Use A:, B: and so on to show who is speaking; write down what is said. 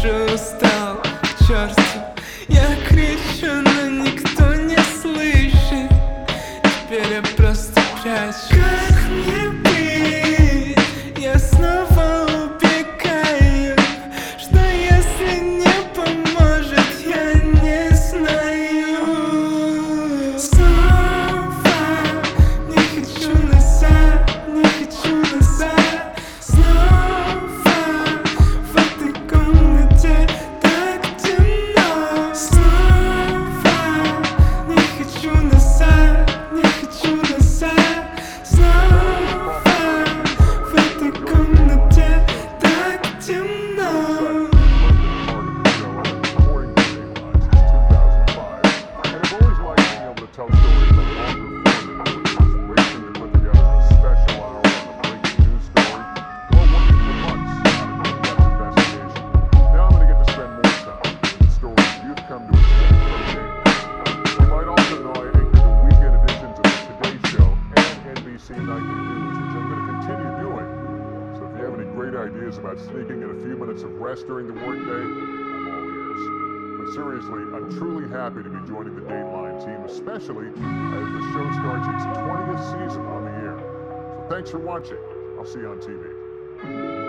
A: уже устал, к черту. Я кричу, но никто не слышит. Теперь я просто прячусь. Как мне быть? Я снова убегаю. Что если не поможет, я не знаю. Снова не хочу назад, не хочу назад. Снова в этой комнате так темно. Снова не хочу назад, не хочу назад. Снова в этой комнате так темно.
B: Nightly News, which I'm going to continue doing. So if you have any great ideas about sneaking in a few minutes of rest during the workday, I'm all ears. But seriously, I'm truly happy to be joining the Dateline team, especially as the show starts its 20th season on the air. So thanks for watching. I'll see you on TV.